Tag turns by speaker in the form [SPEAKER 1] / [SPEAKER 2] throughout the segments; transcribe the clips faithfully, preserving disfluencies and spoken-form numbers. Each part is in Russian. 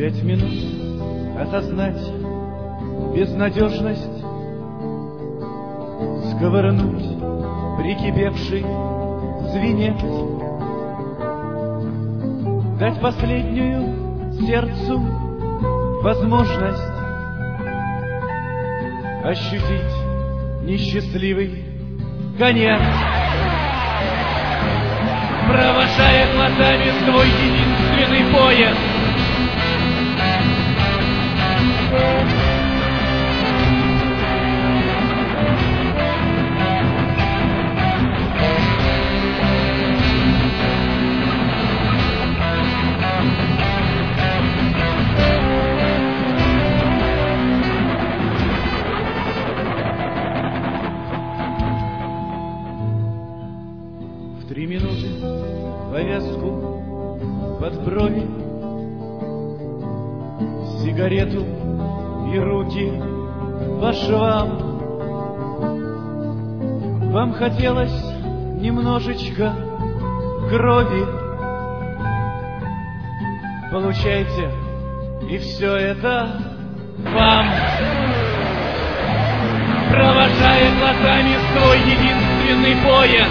[SPEAKER 1] Пять минут осознать безнадежность, сковырнуть прикипевший звенец, дать последнюю сердцу возможность ощутить несчастливый конец, провожая глазами свой единственный поезд. В три минуты повязку под брови, сигарету и руки по швам. Вам хотелось немножечко крови, получайте, и все это вам. Провожая глазами свой единственный поезд,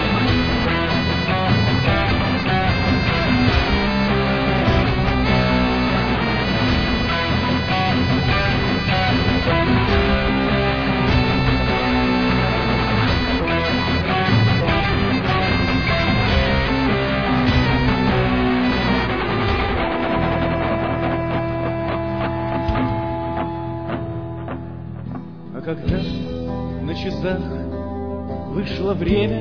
[SPEAKER 1] а когда на часах вышло время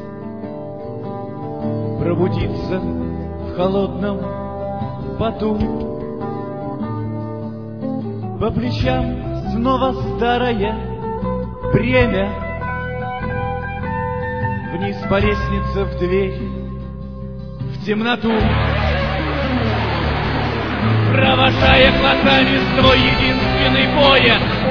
[SPEAKER 1] пробудиться в холодном поту, по плечам снова старое бремя, вниз по лестнице в дверь, в темноту, провожая глазами свой единственный поезд.